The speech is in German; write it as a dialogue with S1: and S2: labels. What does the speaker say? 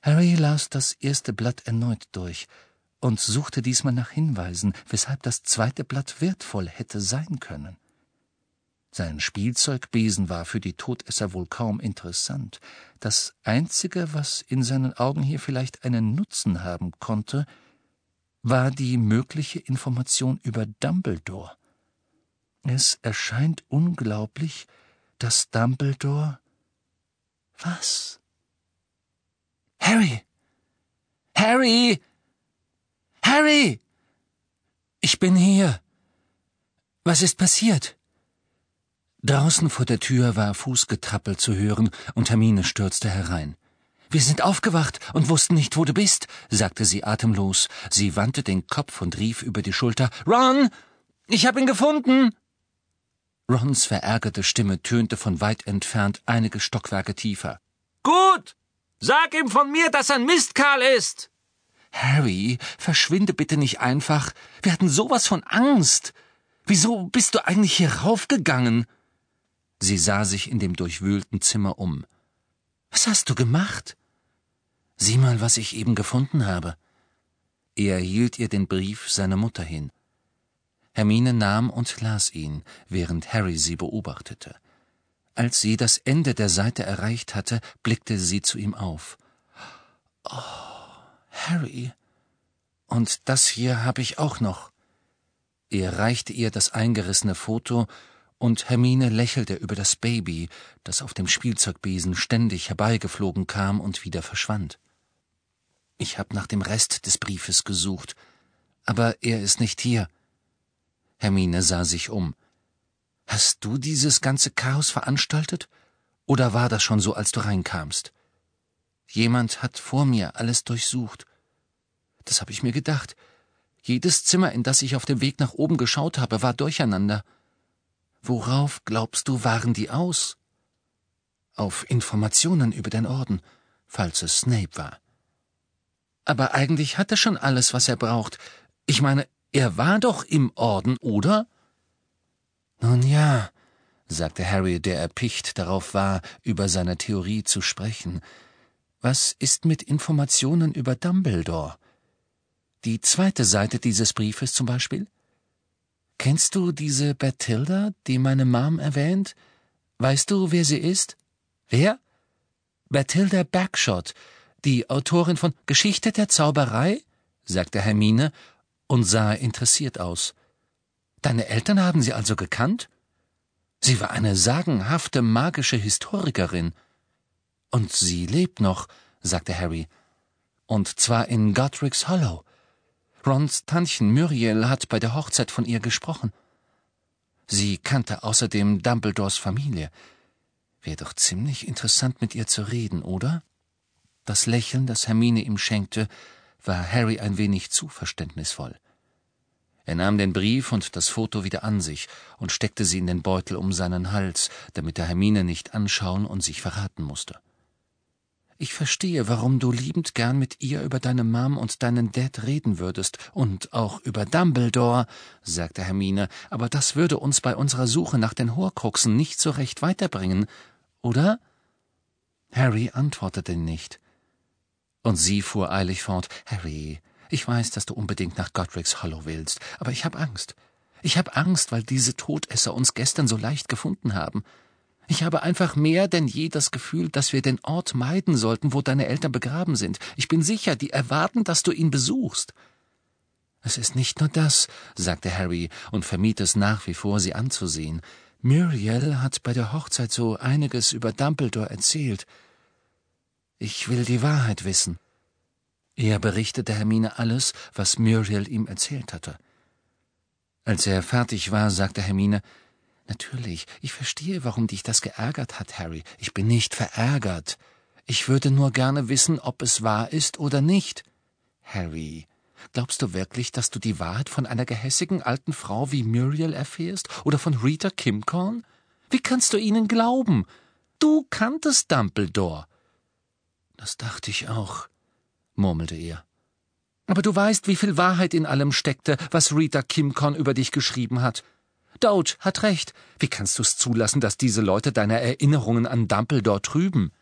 S1: Harry las das erste Blatt erneut durch und suchte diesmal nach Hinweisen, weshalb das zweite Blatt wertvoll hätte sein können. Sein Spielzeugbesen war für die Todesser wohl kaum interessant. Das Einzige, was in seinen Augen hier vielleicht einen Nutzen haben konnte, war die mögliche Information über Dumbledore. Es erscheint unglaublich, dass Dumbledore... Was? Harry! Harry! Harry! Ich bin hier. Was ist passiert? Draußen vor der Tür war Fußgetrappel zu hören, und Hermine stürzte herein. »Wir sind aufgewacht und wussten nicht, wo du bist«, sagte sie atemlos. Sie wandte den Kopf und rief über die Schulter, »Ron, ich hab ihn gefunden!« Rons verärgerte Stimme tönte von weit entfernt einige Stockwerke tiefer.
S2: »Gut! Sag ihm von mir, dass er ein Mistkerl ist!«
S1: »Harry, verschwinde bitte nicht einfach. Wir hatten sowas von Angst. Wieso bist du eigentlich hier raufgegangen?« Sie sah sich in dem durchwühlten Zimmer um. »Was hast du gemacht?« »Sieh mal, was ich eben gefunden habe.« Er hielt ihr den Brief seiner Mutter hin. Hermine nahm und las ihn, während Harry sie beobachtete. Als sie das Ende der Seite erreicht hatte, blickte sie zu ihm auf. »Oh, Harry, und das hier habe ich auch noch.« Er reichte ihr das eingerissene Foto, und Hermine lächelte über das Baby, das auf dem Spielzeugbesen ständig herbeigeflogen kam und wieder verschwand. »Ich habe nach dem Rest des Briefes gesucht, aber er ist nicht hier.« Hermine sah sich um. »Hast du dieses ganze Chaos veranstaltet? Oder war das schon so, als du reinkamst?« »Jemand hat vor mir alles durchsucht. Das habe ich mir gedacht. Jedes Zimmer, in das ich auf dem Weg nach oben geschaut habe, war durcheinander. Worauf, glaubst du, waren die aus?« »Auf Informationen über den Orden, falls es Snape war.« »Aber eigentlich hat er schon alles, was er braucht. Ich meine, er war doch im Orden, oder?« »Nun ja«, sagte Harry, der erpicht darauf war, über seine Theorie zu sprechen. »Was ist mit Informationen über Dumbledore? Die zweite Seite dieses Briefes zum Beispiel? Kennst du diese Bathilda, die meine Mom erwähnt? Weißt du, wer sie ist?« »Wer?« »Bathilda Bagshot, die Autorin von Geschichte der Zauberei«, sagte Hermine und sah interessiert aus. »Deine Eltern haben sie also gekannt?« »Sie war eine sagenhafte magische Historikerin.« »Und sie lebt noch«, sagte Harry. »Und zwar in Godric's Hollow. Rons Tantchen Muriel hat bei der Hochzeit von ihr gesprochen. Sie kannte außerdem Dumbledores Familie. Wäre doch ziemlich interessant, mit ihr zu reden, oder?« Das Lächeln, das Hermine ihm schenkte, war Harry ein wenig zu verständnisvoll. Er nahm den Brief und das Foto wieder an sich und steckte sie in den Beutel um seinen Hals, damit er Hermine nicht anschauen und sich verraten musste. »Ich verstehe, warum du liebend gern mit ihr über deine Mom und deinen Dad reden würdest und auch über Dumbledore«, sagte Hermine, »aber das würde uns bei unserer Suche nach den Horcruxen nicht so recht weiterbringen, oder?« Harry antwortete nicht. Und sie fuhr eilig fort, »Harry, ich weiß, dass du unbedingt nach Godric's Hollow willst, aber ich habe Angst. Ich habe Angst, weil diese Todesser uns gestern so leicht gefunden haben. Ich habe einfach mehr denn je das Gefühl, dass wir den Ort meiden sollten, wo deine Eltern begraben sind. Ich bin sicher, die erwarten, dass du ihn besuchst.« »Es ist nicht nur das«, sagte Harry und vermied es nach wie vor, sie anzusehen. »Muriel hat bei der Hochzeit so einiges über Dumbledore erzählt. Ich will die Wahrheit wissen.« Er berichtete Hermine alles, was Muriel ihm erzählt hatte. Als er fertig war, sagte Hermine, »Natürlich, ich verstehe, warum dich das geärgert hat, Harry. Ich bin nicht verärgert. Ich würde nur gerne wissen, ob es wahr ist oder nicht.« »Harry, glaubst du wirklich, dass du die Wahrheit von einer gehässigen alten Frau wie Muriel erfährst oder von Rita Kimcorn? Wie kannst du ihnen glauben? Du kanntest Dumbledore.« »Das dachte ich auch«, murmelte er. »Aber du weißt, wie viel Wahrheit in allem steckte, was Rita Kimcorn über dich geschrieben hat. Doge hat recht. Wie kannst du's zulassen, dass diese Leute deine Erinnerungen an Dumbledore trüben?«